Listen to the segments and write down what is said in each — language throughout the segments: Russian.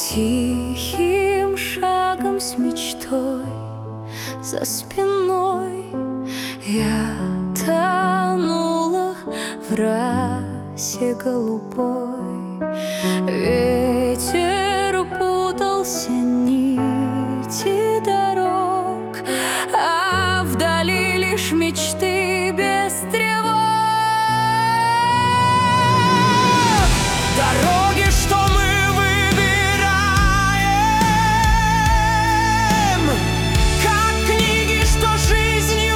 Тихим шагом с мечтой за спиной я тонула в расе голубой. Ветер путался нити дорог, а вдали лишь мечты без тревог. Дороги, что мы выбираем, как книги, что жизнью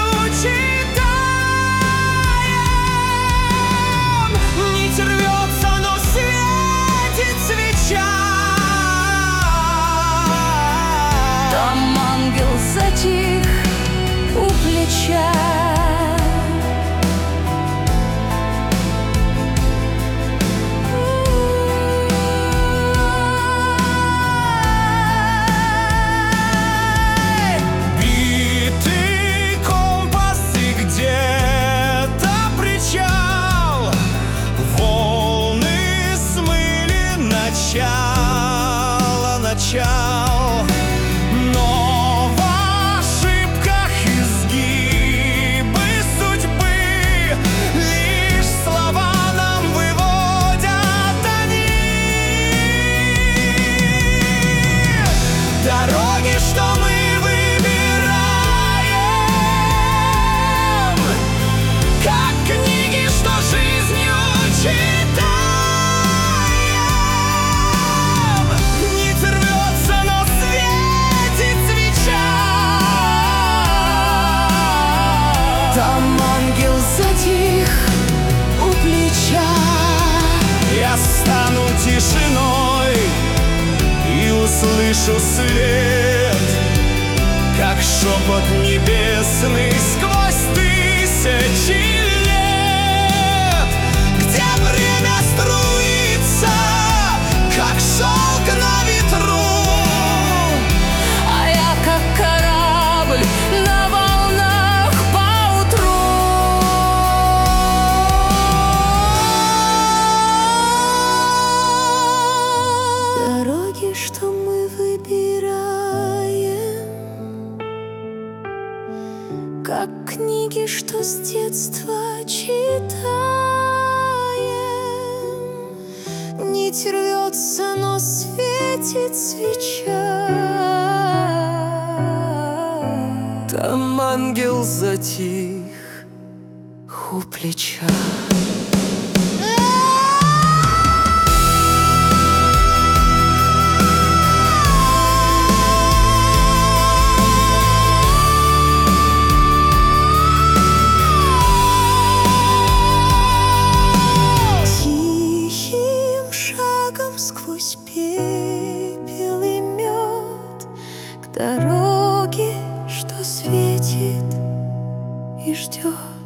читаем. Нить рвется, но светит свеча. Там ангел затих у плеча. Начал, но в ошибках изгибы судьбы лишь слова нам выводят они. Дороги, что мы выбираем, как книги, что жизнью читаем. Там ангел затих у плеча. Я стану тишиной и услышу свет, как шепот небесный сквозь тысячи лет, где время струится, как шелк на ветру, а я как корабль на волнах. Дороги, что мы выбираем, как книги, что с детства читаем. Нить рвется, но светит свеча. Там ангел затих у плеча. Сквозь пепел и мед к дороге, что светит и ждет.